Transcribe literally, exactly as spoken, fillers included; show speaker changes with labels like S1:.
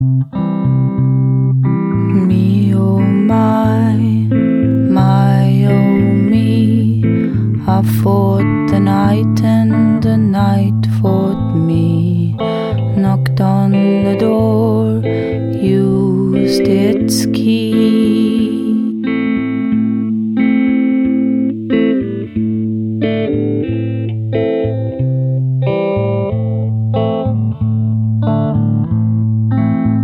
S1: Me, oh my, my, oh me. I fought the night and the night fought me. Knocked on the door